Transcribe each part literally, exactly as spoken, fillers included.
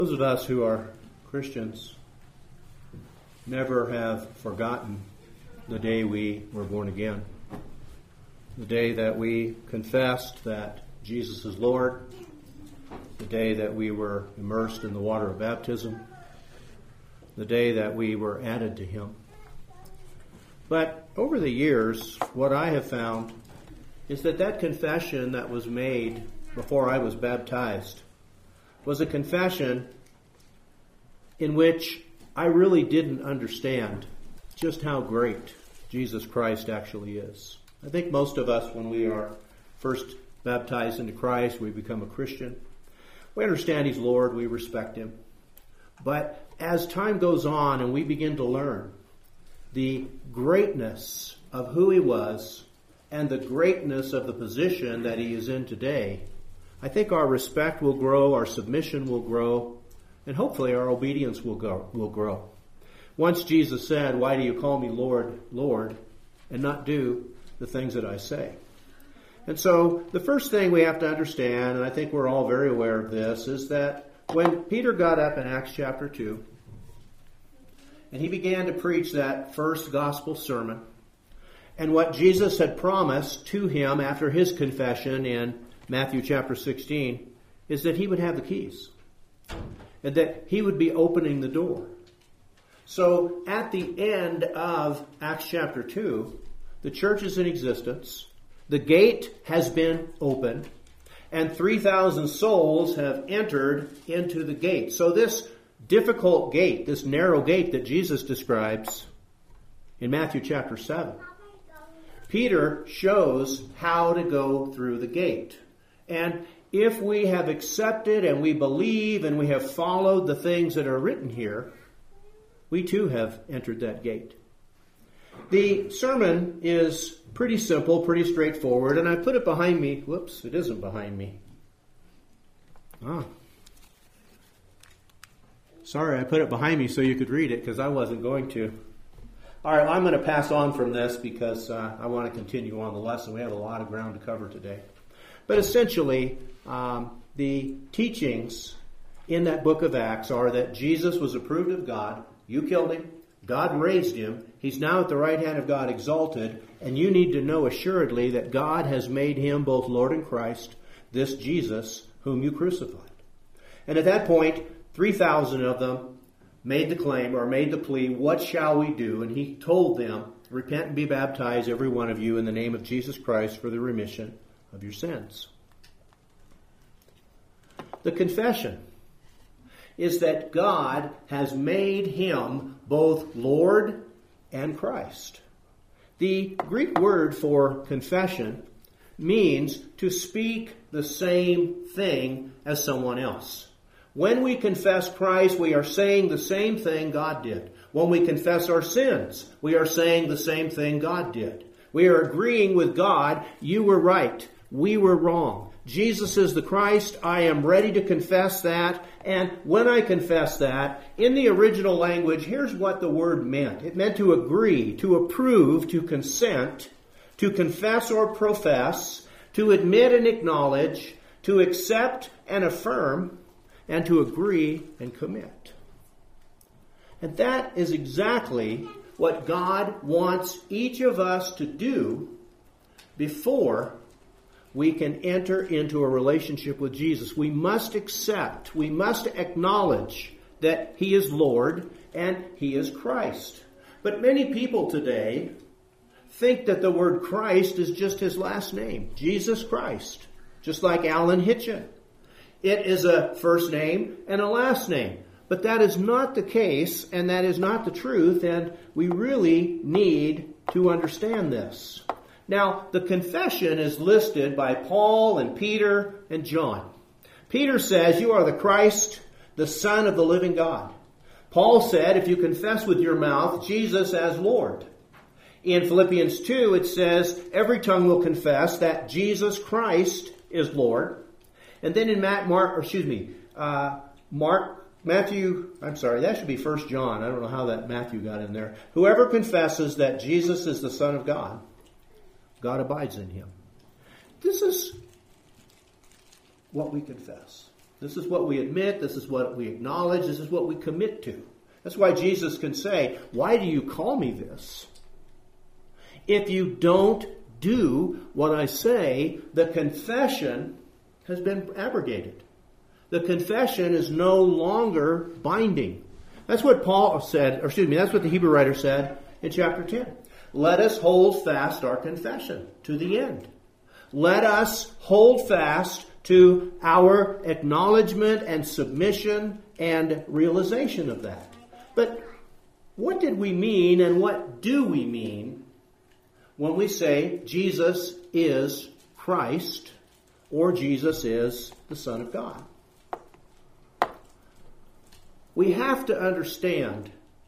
Those of us who are Christians never have forgotten the day we were born again, the day that we confessed that Jesus is Lord, the day that we were immersed in the water of baptism, the day that we were added to Him. But over the years, what I have found is that that confession that was made before I was baptized was a confession in which I really didn't understand just how great Jesus Christ actually is. I think most of us, when we are first baptized into Christ, we become a Christian. We understand He's Lord, we respect Him. But as time goes on and we begin to learn the greatness of who He was and the greatness of the position that He is in today, I think our respect will grow, our submission will grow, and hopefully our obedience will go, will grow. Once Jesus said, "Why do you call me Lord, Lord, and not do the things that I say?" And so the first thing we have to understand, and I think we're all very aware of this, is that when Peter got up in Acts chapter two, and he began to preach that first gospel sermon, and what Jesus had promised to him after his confession in Matthew chapter sixteen is that he would have the keys and that he would be opening the door. So at the end of Acts chapter two, the church is in existence, the gate has been opened, and three thousand souls have entered into the gate. So this difficult gate, this narrow gate that Jesus describes in Matthew chapter seven, Peter shows how to go through the gate. And if we have accepted and we believe and we have followed the things that are written here, we too have entered that gate. The sermon is pretty simple, pretty straightforward, and I put it behind me. Whoops, it isn't behind me. Ah. Sorry, I put it behind me so you could read it because I wasn't going to. All right, I'm going to pass on from this because uh, I want to continue on the lesson. We have a lot of ground to cover today. But essentially, um, the teachings in that book of Acts are that Jesus was approved of God. You killed Him. God raised Him. He's now at the right hand of God exalted. And you need to know assuredly that God has made Him both Lord and Christ, this Jesus whom you crucified. And at that point, three thousand of them made the claim or made the plea, "What shall we do?" And He told them, "Repent and be baptized, every one of you, in the name of Jesus Christ for the remission of your sins." The confession is that God has made Him both Lord and Christ. The Greek word for confession means to speak the same thing as someone else. When we confess Christ, we are saying the same thing God did. When we confess our sins, we are saying the same thing God did. We are agreeing with God, you were right, we were wrong. Jesus is the Christ, I am ready to confess that. And when I confess that, in the original language, here's what the word meant. It meant to agree, to approve, to consent, to confess or profess, to admit and acknowledge, to accept and affirm, and to agree and commit. And that is exactly what God wants each of us to do before we can enter into a relationship with Jesus. We must accept, we must acknowledge that He is Lord and He is Christ. But many people today think that the word Christ is just His last name, Jesus Christ, just like Alan Hitchin. It is a first name and a last name. But that is not the case, and that is not the truth, and we really need to understand this. Now, the confession is listed by Paul and Peter and John. Peter says, "You are the Christ, the Son of the living God." Paul said, if you confess with your mouth Jesus as Lord. In Philippians two, it says, every tongue will confess that Jesus Christ is Lord. And then in Matt, Mark, or excuse me, uh, Mark, Matthew, I'm sorry, that should be First John. I don't know how that Matthew got in there. Whoever confesses that Jesus is the Son of God, God abides in him. This is what we confess. This is what we admit. This is what we acknowledge. This is what we commit to. That's why Jesus can say, why do you call me this? If you don't do what I say, the confession has been abrogated. The confession is no longer binding. That's what Paul said, or excuse me, that's what the Hebrew writer said in chapter ten. Let us hold fast our confession to the end. Let us hold fast to our acknowledgement and submission and realization of that. But what did we mean and what do we mean when we say Jesus is Christ or Jesus is the Son of God? We have to understand,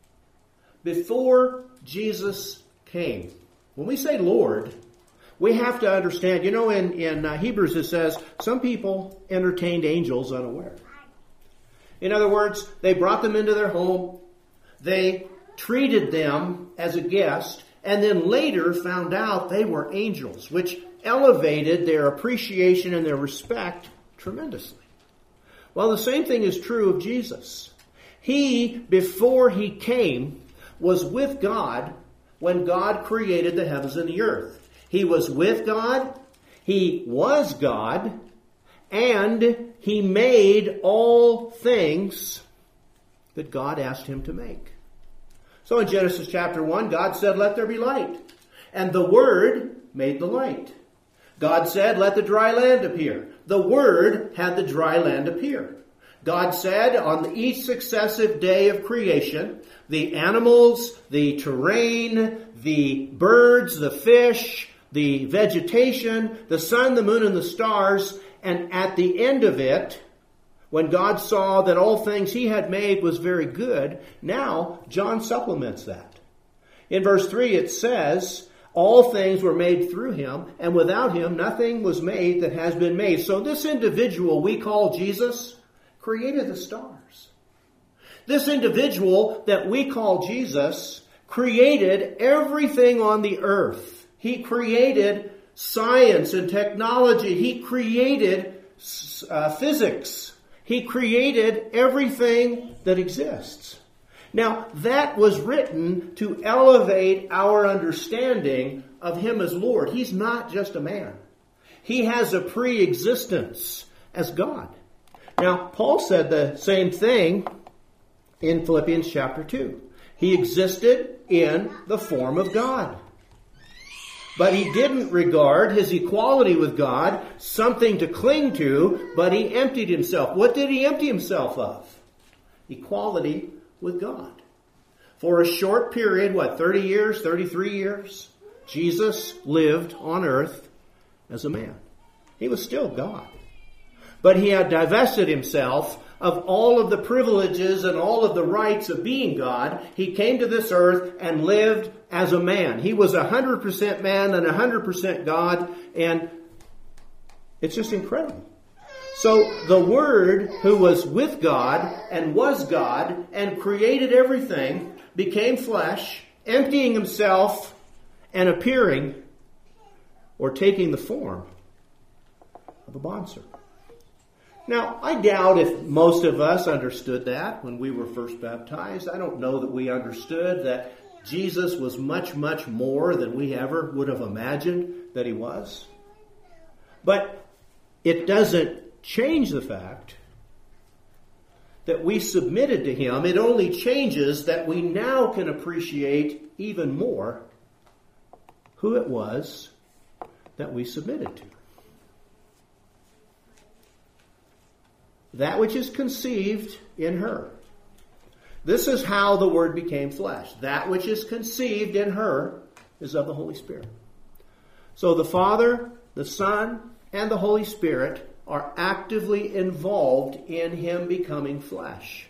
before Jesus came, when we say Lord, we have to understand, you know, in, in uh, Hebrews it says, some people entertained angels unaware. In other words, they brought them into their home, they treated them as a guest, and then later found out they were angels, which elevated their appreciation and their respect tremendously. Well, the same thing is true of Jesus. He, before he came, was with God when God created the heavens and the earth. He was with God, he was God, and he made all things that God asked him to make. So in Genesis chapter one, God said, let there be light. And the Word made the light. God said, let the dry land appear. The Word had the dry land appear. God said, on each successive day of creation, the animals, the terrain, the birds, the fish, the vegetation, the sun, the moon, and the stars, and at the end of it, when God saw that all things he had made was very good, now John supplements that. In verse three it says, all things were made through him, and without him nothing was made that has been made. So this individual we call Jesus created the stars. This individual that we call Jesus created everything on the earth. He created science and technology. He created uh, physics. He created everything that exists. Now, that was written to elevate our understanding of him as Lord. He's not just a man. He has a pre-existence as God. Now, Paul said the same thing in Philippians chapter two. He existed in the form of God. But he didn't regard his equality with God something to cling to, but he emptied himself. What did he empty himself of? Equality with God. For a short period, what, thirty years, thirty-three years, Jesus lived on earth as a man. He was still God. But he had divested himself of all of the privileges and all of the rights of being God. He came to this earth and lived as a man. He was one hundred percent man and one hundred percent God, and it's just incredible. So the Word, who was with God and was God and created everything, became flesh, emptying himself and appearing or taking the form of a bondservant. Now, I doubt if most of us understood that when we were first baptized. I don't know that we understood that Jesus was much, much more than we ever would have imagined that he was. But it doesn't change the fact that we submitted to him. It only changes that we now can appreciate even more who it was that we submitted to. That which is conceived in her. This is how the Word became flesh. That which is conceived in her is of the Holy Spirit. So the Father, the Son, and the Holy Spirit are actively involved in him becoming flesh.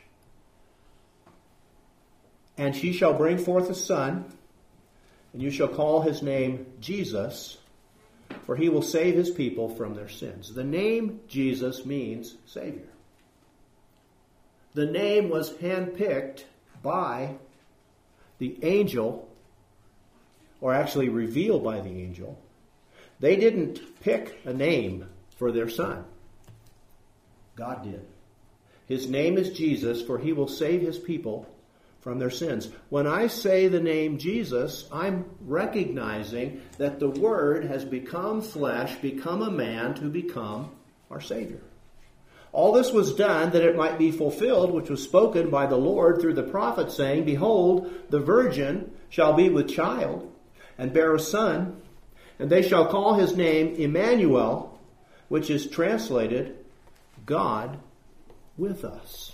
And she shall bring forth a son, and you shall call his name Jesus, for he will save his people from their sins. The name Jesus means Savior. The name was handpicked by the angel, or actually revealed by the angel. They didn't pick a name for their son. God did. His name is Jesus, for he will save his people from their sins. When I say the name Jesus, I'm recognizing that the Word has become flesh, become a man to become our Savior. All this was done that it might be fulfilled, which was spoken by the Lord through the prophet, saying, Behold, the virgin shall be with child, and bear a son, and they shall call his name Emmanuel, which is translated, God with us.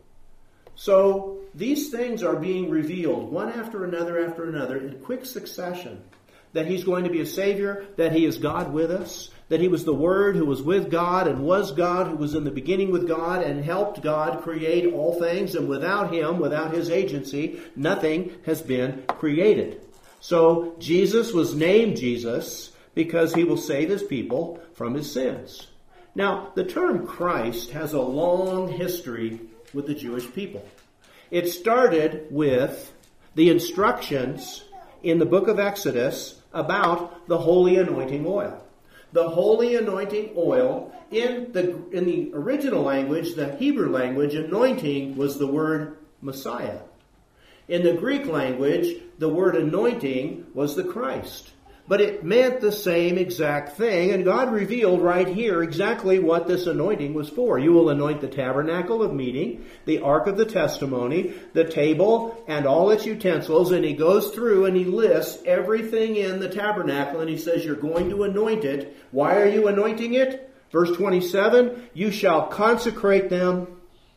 So these things are being revealed one after another after another in quick succession. That he's going to be a Savior, that he is God with us, that he was the Word who was with God and was God, who was in the beginning with God and helped God create all things. And without him, without his agency, nothing has been created. So Jesus was named Jesus because he will save his people from his sins. Now, the term Christ has a long history with the Jewish people. It started with the instructions in the book of Exodus about the holy anointing oil. The holy anointing oil, in the, in the original language, the Hebrew language, anointing was the word Messiah. In the Greek language, the word anointing was the Christ. But it meant the same exact thing, and God revealed right here exactly what this anointing was for. You will anoint the tabernacle of meeting, the ark of the testimony, the table, and all its utensils. And he goes through and he lists everything in the tabernacle, and he says, you're going to anoint it. Why are you anointing it? Verse twenty-seven, you shall consecrate them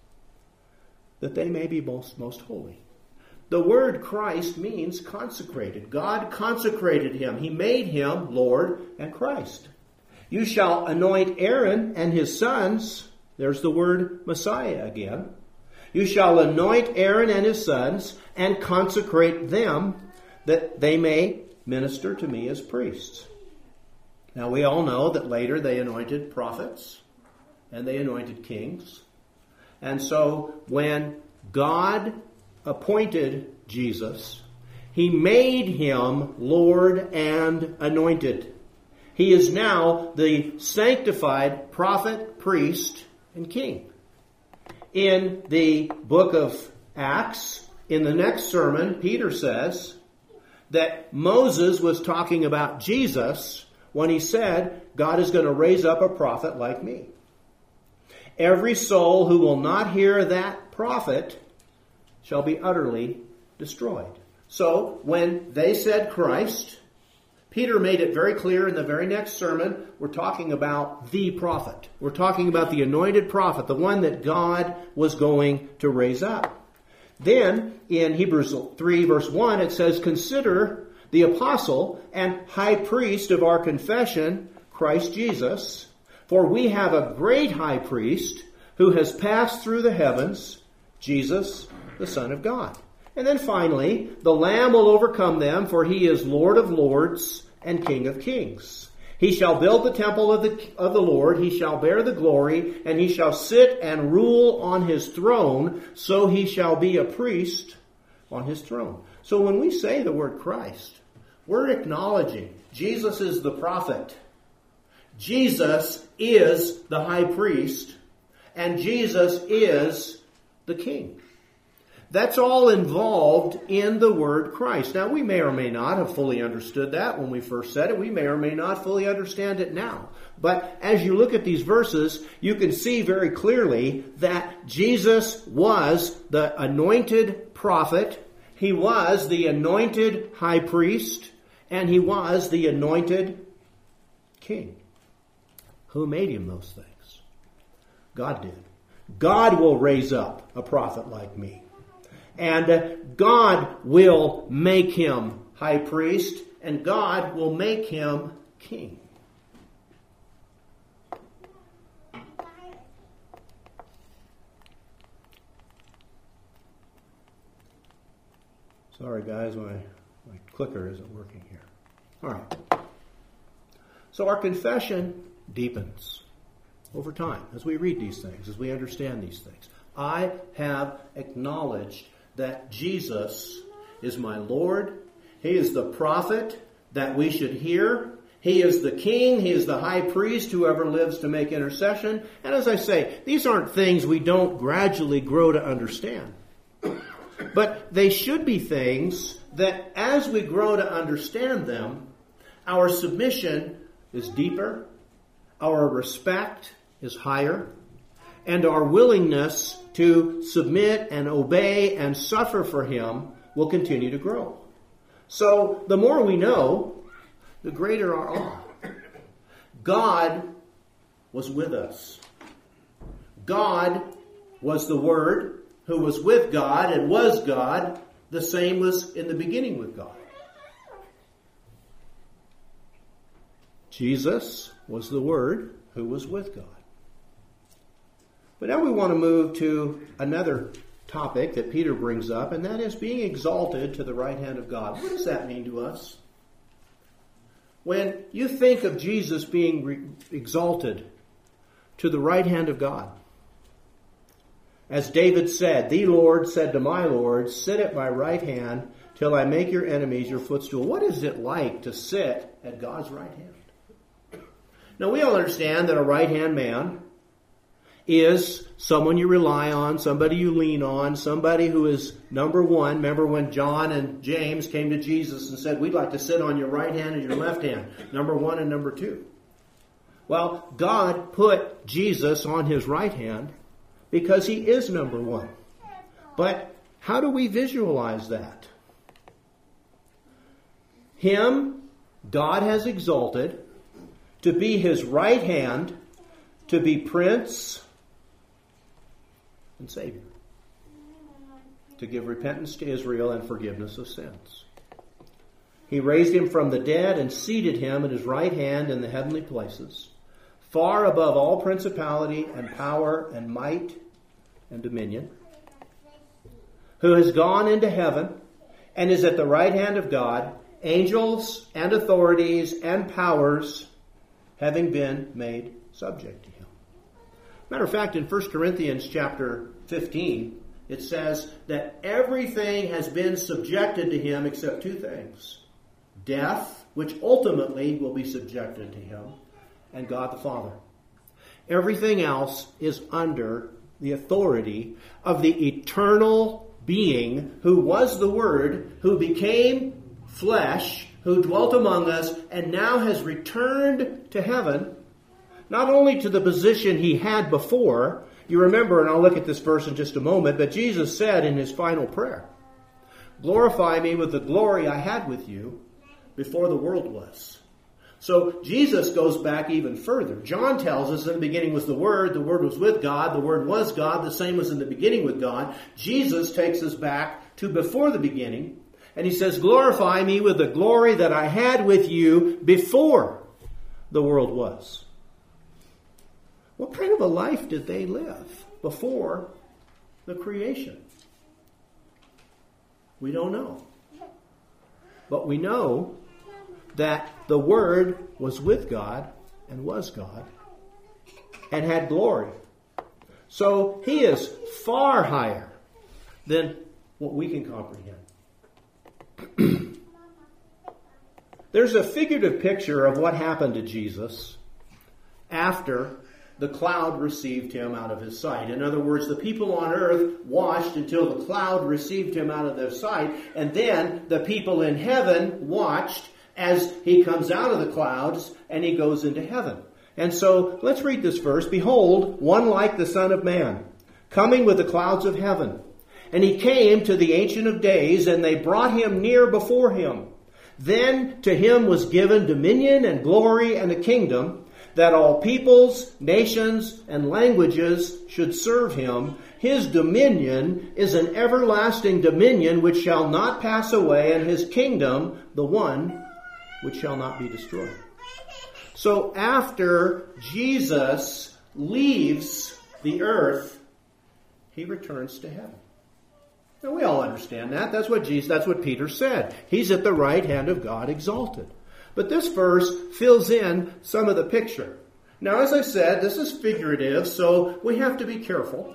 that they may be most, most holy. The word Christ means consecrated. God consecrated him. He made him Lord and Christ. You shall anoint Aaron and his sons. There's the word Messiah again. You shall anoint Aaron and his sons and consecrate them that they may minister to me as priests. Now we all know that later they anointed prophets and they anointed kings. And so when God appointed Jesus, he made him Lord and anointed. He is now the sanctified prophet, priest, and king. In the book of Acts, in the next sermon, Peter says that Moses was talking about Jesus when he said, God is going to raise up a prophet like me. Every soul who will not hear that prophet shall be utterly destroyed. So, when they said Christ, Peter made it very clear in the very next sermon, we're talking about the prophet. We're talking about the anointed prophet, the one that God was going to raise up. Then, in Hebrews three, verse one, it says, consider the apostle and high priest of our confession, Christ Jesus, for we have a great high priest who has passed through the heavens, Jesus, the Son of God. And then finally, the Lamb will overcome them, for he is Lord of lords and King of kings. He shall build the temple of the, of the Lord, he shall bear the glory, and he shall sit and rule on his throne, so he shall be a priest on his throne. So when we say the word Christ, we're acknowledging Jesus is the prophet, Jesus is the high priest, and Jesus is the king. That's all involved in the word Christ. Now, we may or may not have fully understood that when we first said it. We may or may not fully understand it now. But as you look at these verses, you can see very clearly that Jesus was the anointed prophet, he was the anointed high priest, and he was the anointed king. Who made him those things? God did. God will raise up a prophet like me. And God will make him high priest, and God will make him king. Sorry guys, my, my clicker isn't working here. All right. So our confession deepens over time as we read these things, as we understand these things. I have acknowledged that Jesus is my Lord. He is the prophet that we should hear. He He is the king. He is the high priest, whoever lives to make intercession. And as I say, these aren't things we don't gradually grow to understand. But they should be things that as we grow to understand them, our submission is deeper, our respect is higher, and our willingness to submit and obey and suffer for Him will continue to grow. So the more we know, the greater our awe. God was with us. God was the Word who was with God and was God. The same was in the beginning with God. Jesus was the Word who was with God. But now we want to move to another topic that Peter brings up, and that is being exalted to the right hand of God. What does that mean to us? When you think of Jesus being re- exalted to the right hand of God, as David said, "The Lord said to my Lord, sit at my right hand till I make your enemies your footstool." What is it like to sit at God's right hand? Now we all understand that a right-hand man is someone you rely on, somebody you lean on, somebody who is number one. Remember when John and James came to Jesus and said, "We'd like to sit on your right hand and your left hand, number one and number two." Well, God put Jesus on His right hand because He is number one. But how do we visualize that? Him, God has exalted to be His right hand, to be Prince and Savior, to give repentance to Israel and forgiveness of sins. He raised Him from the dead and seated Him at His right hand in the heavenly places, far above all principality and power and might and dominion, who has gone into heaven and is at the right hand of God, angels and authorities and powers having been made subject to Him. Matter of fact, in First Corinthians chapter fifteen, it says that everything has been subjected to Him except two things: death, which ultimately will be subjected to Him, and God the Father. Everything else is under the authority of the eternal being who was the Word, who became flesh, who dwelt among us, and now has returned to heaven, not only to the position He had before. You remember, and I'll look at this verse in just a moment, but Jesus said in His final prayer, "Glorify me with the glory I had with you before the world was." So Jesus goes back even further. John tells us in the beginning was the Word, the Word was with God, the Word was God, the same was in the beginning with God. Jesus takes us back to before the beginning, and He says, "Glorify me with the glory that I had with you before the world was." What kind of a life did they live before the creation? We don't know. But we know that the Word was with God and was God and had glory. So He is far higher than what we can comprehend. There's a figurative picture of what happened to Jesus after the cloud received Him out of His sight. In other words, the people on earth watched until the cloud received Him out of their sight, and then the people in heaven watched as He comes out of the clouds and He goes into heaven. And so, let's read this verse. "Behold, one like the Son of Man, coming with the clouds of heaven. And He came to the Ancient of Days, and they brought Him near before Him. Then to Him was given dominion and glory and a kingdom, that all peoples, nations, and languages should serve Him. His dominion is an everlasting dominion which shall not pass away, and His kingdom the one which shall not be destroyed." So after Jesus leaves the earth, He returns to heaven. Now we all understand that. That's what Jesus, that's what Peter said. He's at the right hand of God exalted. But this verse fills in some of the picture. Now, as I said, this is figurative, so we have to be careful.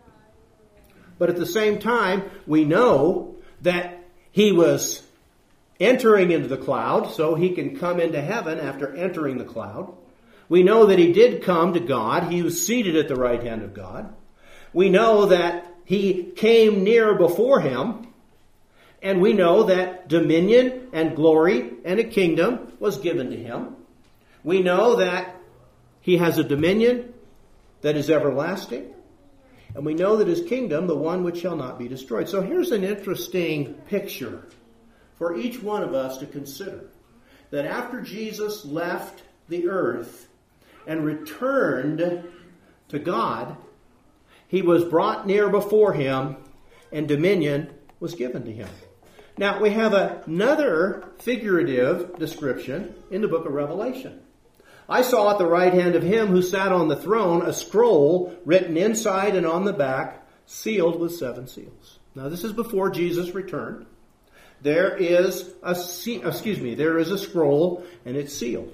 But at the same time, we know that He was entering into the cloud so he can come into heaven after entering the cloud. We know that he did come to God. He was seated at the right hand of God. We know that he came near before him. And we know that dominion and glory and a kingdom was given to him. We know that he has a dominion that is everlasting. And we know that his kingdom, the one which shall not be destroyed. So here's an interesting picture for each one of us to consider. That after Jesus left the earth and returned to God, he was brought near before him and dominion was given to him. Now, we have another figurative description in the book of Revelation. I saw at the right hand of him who sat on the throne a scroll written inside and on the back, sealed with seven seals. Now, this is before Jesus returned. There is a excuse me, there is a scroll and it's sealed.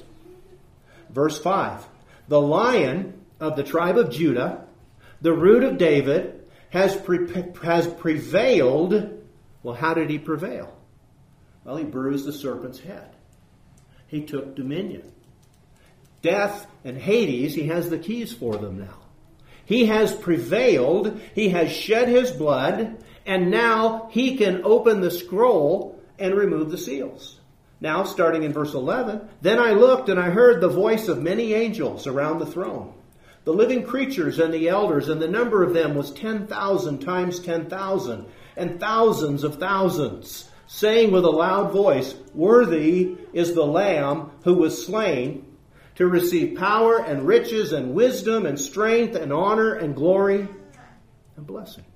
Verse five. The Lion of the tribe of Judah, the root of David, has pre- has prevailed. Well, how did he prevail? Well, he bruised the serpent's head. He took dominion. Death and Hades, he has the keys for them now. He has prevailed. He has shed his blood. And now he can open the scroll and remove the seals. Now, starting in verse eleven, then I looked and I heard the voice of many angels around the throne. The living creatures and the elders, and the number of them was ten thousand times ten thousand. And thousands of thousands, saying with a loud voice, worthy is the Lamb who was slain to receive power and riches and wisdom and strength and honor and glory and blessing.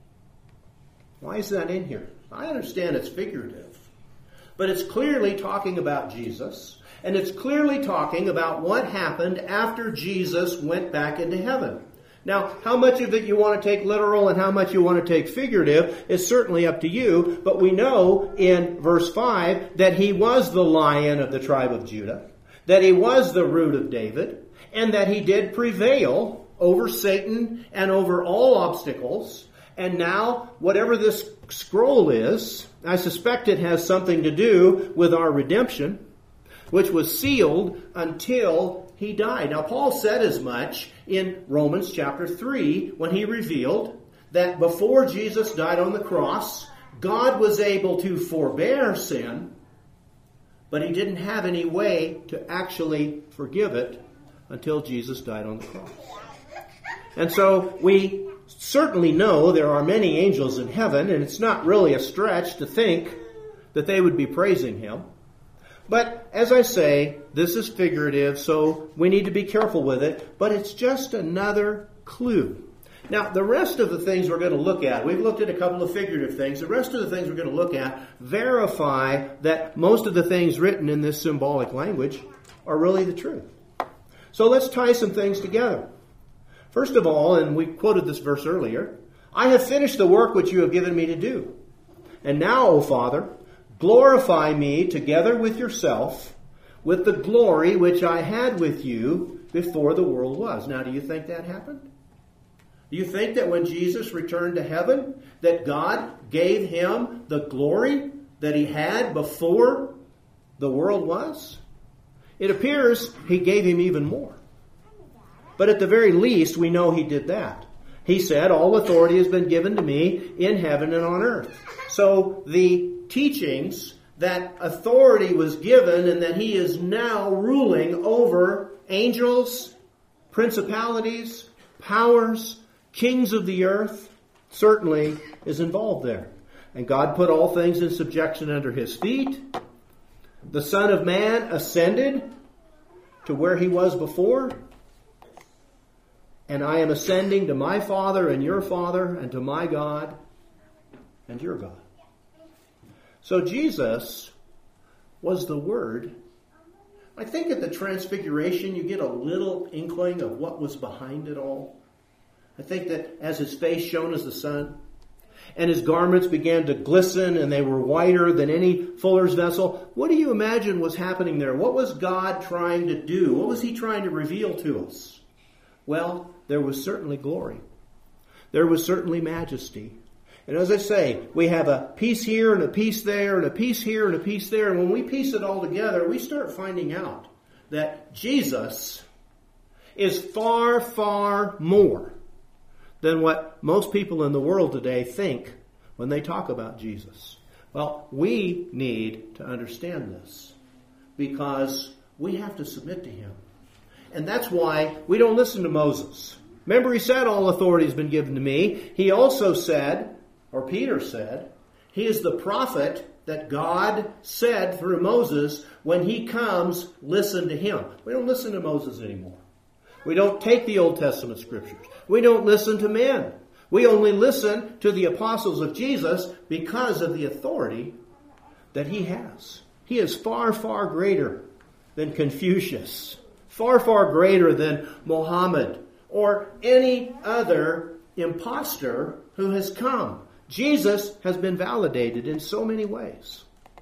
Why is that in here? I understand it's figurative, but it's clearly talking about Jesus, and it's clearly talking about what happened after Jesus went back into heaven. Now, how much of it you want to take literal and how much you want to take figurative is certainly up to you. But we know in verse five that he was the Lion of the tribe of Judah, that he was the root of David, and that he did prevail over Satan and over all obstacles. And now, whatever this scroll is, I suspect it has something to do with our redemption, which was sealed until he died. Now, Paul said as much in Romans chapter three when he revealed that before Jesus died on the cross, God was able to forbear sin, but he didn't have any way to actually forgive it until Jesus died on the cross. And so we certainly know there are many angels in heaven, and it's not really a stretch to think that they would be praising him. But as I say, this is figurative, so we need to be careful with it. But it's just another clue. Now, the rest of the things we're going to look at, we've looked at a couple of figurative things. The rest of the things we're going to look at verify that most of the things written in this symbolic language are really the truth. So let's tie some things together. First of all, and we quoted this verse earlier, I have finished the work which you have given me to do. And now, O Father, glorify me together with yourself with the glory which I had with you before the world was. Now, do you think that happened? Do you think that when Jesus returned to heaven, that God gave him the glory that he had before the world was? It appears he gave him even more. But at the very least, we know he did that. He said, all authority has been given to me in heaven and on earth. So the teachings that authority was given and that he is now ruling over angels, principalities, powers, kings of the earth, certainly is involved there. And God put all things in subjection under his feet. The Son of Man ascended to where he was before. And I am ascending to my Father and your Father and to my God and your God. So Jesus was the Word. I think at the Transfiguration you get a little inkling of what was behind it all. I think that as his face shone as the sun, and his garments began to glisten, and they were whiter than any fuller's vessel, what do you imagine was happening there? What was God trying to do? What was he trying to reveal to us? Well, there was certainly glory. There was certainly majesty. And as I say, we have a piece here and a piece there and a piece here and a piece there. And when we piece it all together, we start finding out that Jesus is far, far more than what most people in the world today think when they talk about Jesus. Well, we need to understand this because we have to submit to Him. And that's why we don't listen to Moses. Remember, he said, all authority has been given to me. He also said, or Peter said, he is the prophet that God said through Moses, when he comes, listen to him. We don't listen to Moses anymore. We don't take the Old Testament scriptures. We don't listen to men. We only listen to the apostles of Jesus because of the authority that he has. He is far, far greater than Confucius, far, far greater than Mohammed or any other impostor who has come. Jesus has been validated in so many ways.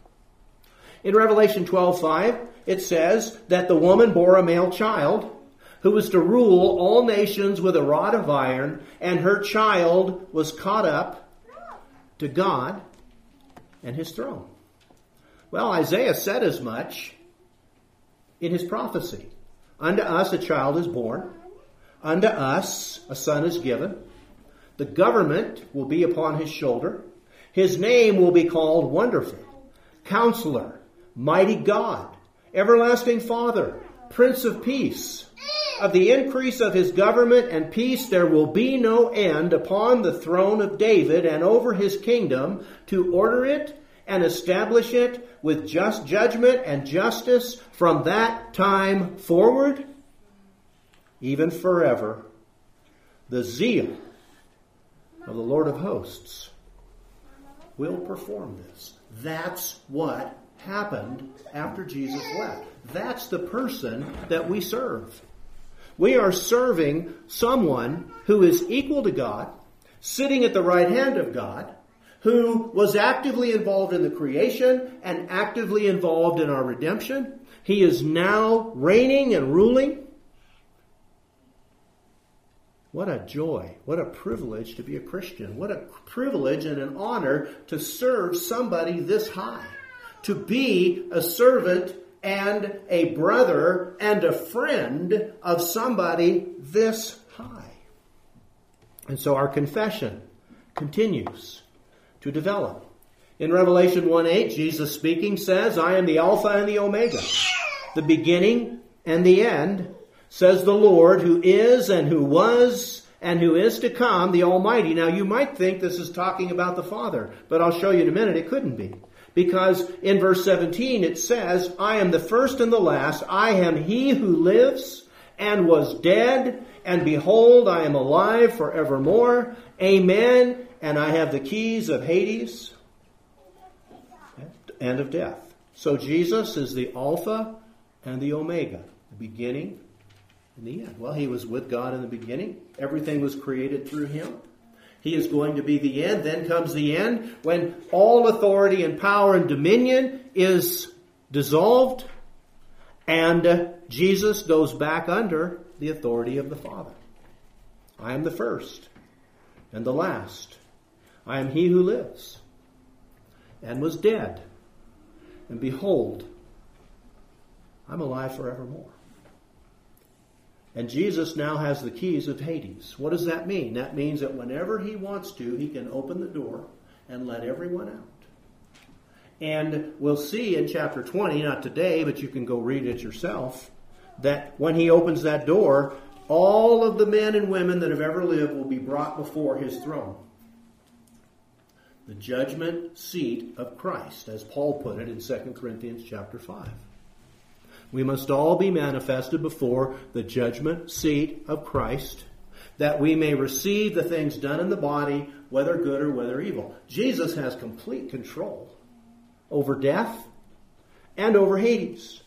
In Revelation twelve five, it says that the woman bore a male child who was to rule all nations with a rod of iron, and her child was caught up to God and his throne. Well, Isaiah said as much in his prophecy. Unto us a child is born, unto us a son is given. The government will be upon his shoulder. His name will be called Wonderful, Counselor, Mighty God, Everlasting Father, Prince of Peace. Of the increase of his government and peace there will be no end upon the throne of David and over his kingdom, to order it and establish it with just judgment and justice from that time forward, even forever. The zeal of the Lord of hosts will perform this. That's what happened after Jesus left. That's the person that we serve. We are serving someone who is equal to God, sitting at the right hand of God, who was actively involved in the creation and actively involved in our redemption. He is now reigning and ruling. What a joy, what a privilege to be a Christian. What a privilege and an honor to serve somebody this high. To be a servant and a brother and a friend of somebody this high. And so our confession continues to develop. In Revelation one eight, Jesus speaking says, I am the Alpha and the Omega, the beginning and the end, says the Lord, who is and who was and who is to come, the Almighty. Now you might think this is talking about the Father, but I'll show you in a minute it couldn't be. Because in verse seventeen it says, I am the first and the last, I am he who lives and was dead, and behold, I am alive forevermore. Amen. And I have the keys of Hades and of death. So Jesus is the Alpha and the Omega, the beginning and the end. Well, he was with God in the beginning. Everything was created through him. He is going to be the end. Then comes the end when all authority and power and dominion is dissolved and uh, Jesus goes back under the authority of the Father. I am the first and the last. I am he who lives and was dead. And behold, I'm alive forevermore. And Jesus now has the keys of Hades. What does that mean? That means that whenever he wants to, he can open the door and let everyone out. And we'll see in chapter twenty, not today, but you can go read it yourself, that when he opens that door, all of the men and women that have ever lived will be brought before his throne. The judgment seat of Christ, as Paul put it in Second Corinthians chapter five. We must all be manifested before the judgment seat of Christ, that we may receive the things done in the body, whether good or whether evil. Jesus has complete control over death and over Hades.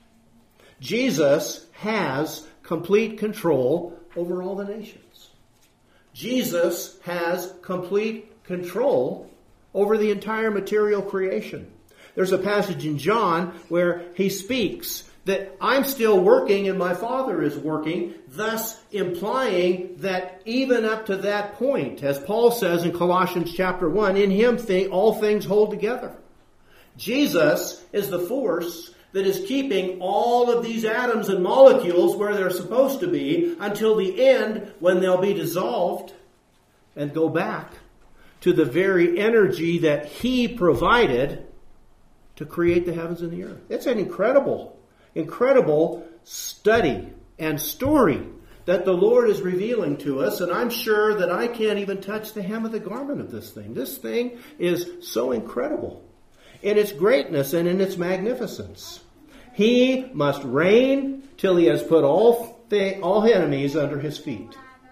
Jesus has complete control over all the nations. Jesus has complete control over the entire material creation. There's a passage in John where he speaks that I'm still working and my Father is working, thus implying that even up to that point, as Paul says in Colossians chapter one, in Him th- all things hold together. Jesus is the force that is keeping all of these atoms and molecules where they're supposed to be until the end, when they'll be dissolved and go back to the very energy that He provided to create the heavens and the earth. It's an incredible, incredible study and story that the Lord is revealing to us, and I'm sure that I can't even touch the hem of the garment of this thing. This thing is so incredible in its greatness and in its magnificence. He must reign till He has put all th- all enemies under His feet.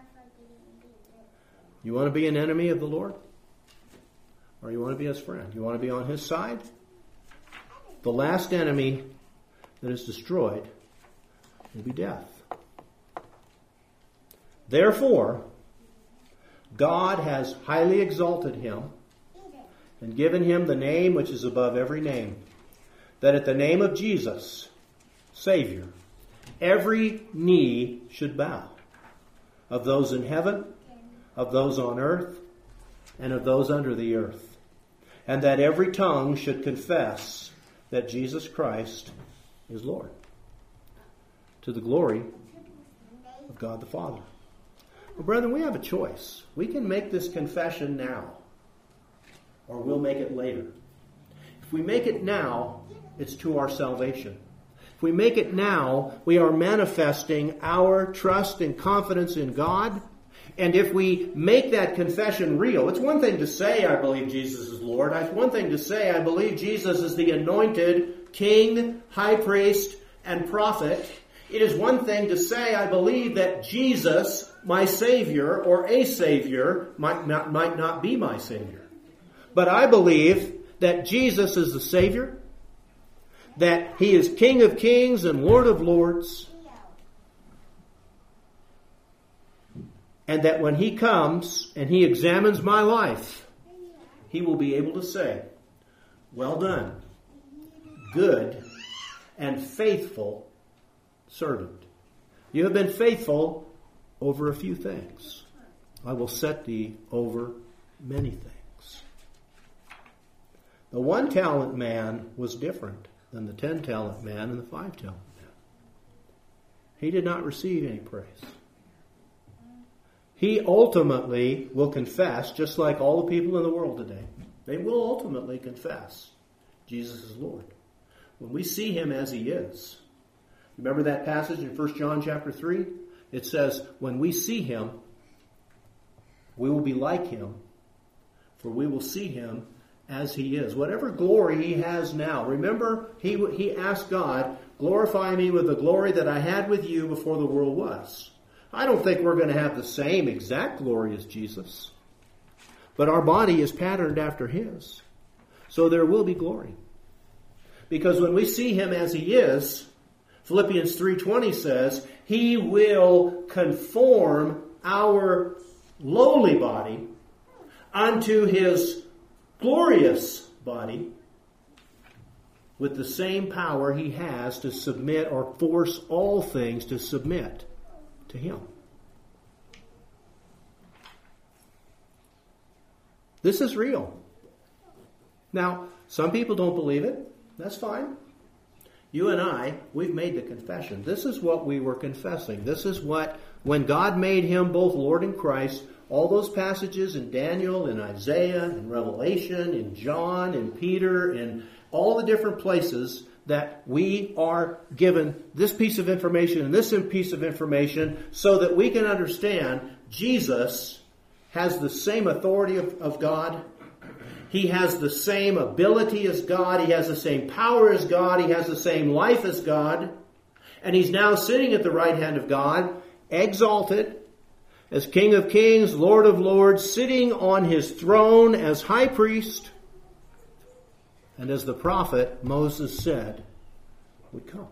You want to be an enemy of the Lord? Or you want to be His friend? You want to be on His side? The last enemy that is destroyed will be death. Therefore, God has highly exalted Him and given Him the name which is above every name, that at the name of Jesus, Savior, every knee should bow, of those in heaven, of those on earth, and of those under the earth, and that every tongue should confess that Jesus Christ is Lord, to the glory of God the Father. Well, brethren, we have a choice. We can make this confession now, or we'll make it later. If we make it now, it's to our salvation. If we make it now, we are manifesting our trust and confidence in God. And if we make that confession real, it's one thing to say, I believe Jesus is Lord. It's one thing to say, I believe Jesus is the anointed King, High Priest, and Prophet. It is one thing to say, I believe that Jesus, my Savior, or a Savior, might not, might not be my Savior. But I believe that Jesus is the Savior, that He is King of Kings and Lord of Lords, and that when He comes and He examines my life, He will be able to say, well done, good and faithful servant. You have been faithful over a few things. I will set thee over many things. The one talent man was different than the ten talent man and the five talent man. He did not receive any praise. He ultimately will confess, just like all the people in the world today. They will ultimately confess Jesus is Lord. When we see Him as He is. Remember that passage in First John chapter three? It says, when we see Him, we will be like Him, for we will see Him as He is. Whatever glory He has now. Remember, He, he asked God, glorify me with the glory that I had with you before the world was. I don't think we're going to have the same exact glory as Jesus. But our body is patterned after His. So there will be glory. Because when we see Him as He is, Philippians three twenty says, He will conform our lowly body unto His glorious body with the same power He has to submit or force all things to submit to Him. This is real. Now, some people don't believe it. That's fine. You and I, we've made the confession. This is what we were confessing. This is what, when God made Him both Lord and Christ, all those passages in Daniel, in Isaiah, in Revelation, in John, in Peter, in all the different places that we are given this piece of information and this piece of information so that we can understand Jesus has the same authority of, of God. He has the same ability as God. He has the same power as God. He has the same life as God. And He's now sitting at the right hand of God, exalted as King of Kings, Lord of Lords, sitting on His throne as High Priest. And as the prophet Moses said, would come.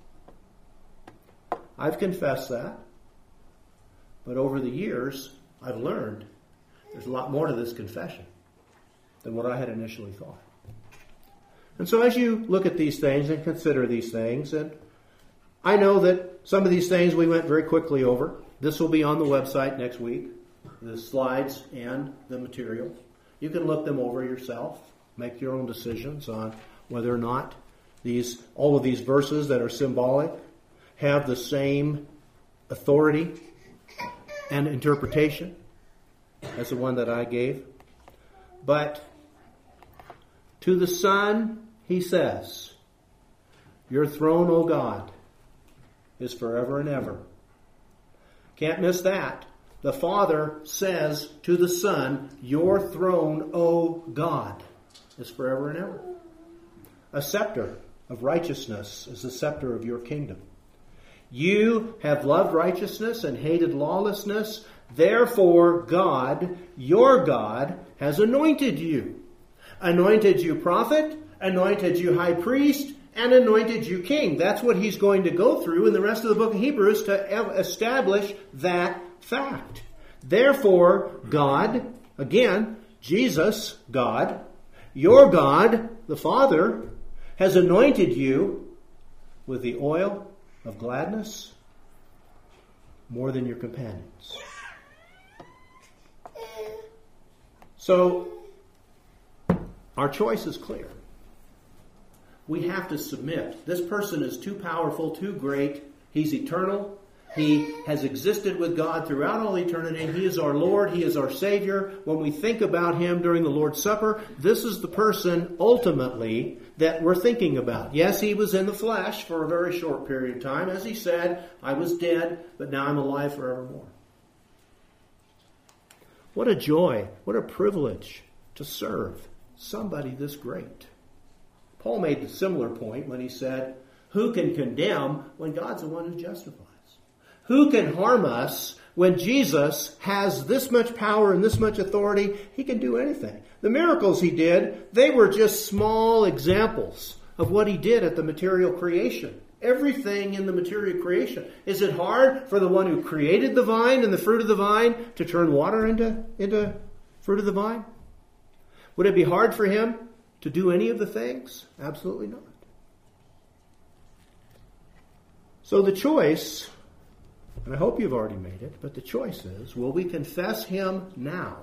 I've confessed that. But over the years, I've learned there's a lot more to this confession than what I had initially thought. And so as you look at these things and consider these things, and I know that some of these things we went very quickly over. This will be on the website next week, the slides and the material. You can look them over yourself, make your own decisions on whether or not these all of these verses that are symbolic have the same authority and interpretation as the one that I gave. But to the Son, he says, your throne, O God, is forever and ever. Can't miss that. The Father says to the Son, your throne, O God, is forever and ever. A scepter of righteousness is the scepter of your kingdom. You have loved righteousness and hated lawlessness. Therefore, God, your God, has anointed you. Anointed you prophet, anointed you high priest, and anointed you king. That's what he's going to go through in the rest of the book of Hebrews to establish that fact. Therefore, God, again, Jesus, God, your God, the Father, has anointed you with the oil of gladness more than your companions. So, our choice is clear. We have to submit. This person is too powerful, too great. He's eternal. He has existed with God throughout all eternity. He is our Lord. He is our Savior. When we think about Him during the Lord's Supper, this is the person ultimately that we're thinking about. Yes, He was in the flesh for a very short period of time. As He said, I was dead, but now I'm alive forevermore. What a joy, what a privilege to serve somebody this great. Paul made a similar point when he said, who can condemn when God's the one who justifies? Who can harm us when Jesus has this much power and this much authority? He can do anything. The miracles he did, they were just small examples of what he did at the material creation. Everything in the material creation. Is it hard for the one who created the vine and the fruit of the vine to turn water into, into fruit of the vine? Would it be hard for him to do any of the things? Absolutely not. So the choice, and I hope you've already made it, but the choice is, will we confess him now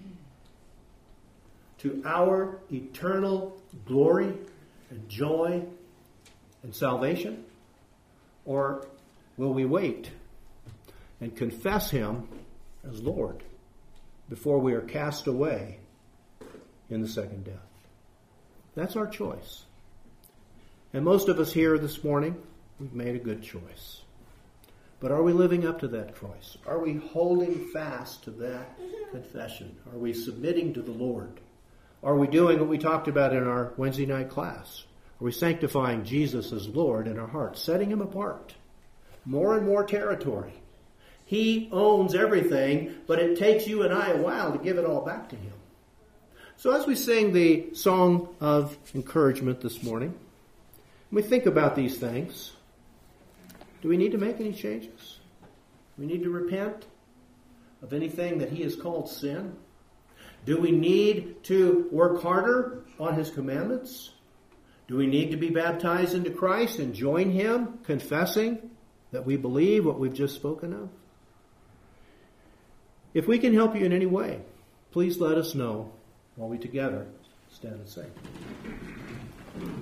to our eternal glory and joy and salvation? Or will we wait and confess him as Lord before we are cast away in the second death? That's our choice. And most of us here this morning, we've made a good choice. But are we living up to that choice? Are we holding fast to that confession? Are we submitting to the Lord? Are we doing what we talked about in our Wednesday night class? Are we sanctifying Jesus as Lord in our hearts, setting him apart? More and more territory. He owns everything, but it takes you and I a while to give it all back to him. So as we sing the song of encouragement this morning, we think about these things. Do we need to make any changes? We need to repent of anything that he has called sin? Do we need to work harder on his commandments? Do we need to be baptized into Christ and join him, confessing that we believe what we've just spoken of? If we can help you in any way, please let us know while we together stand and sing.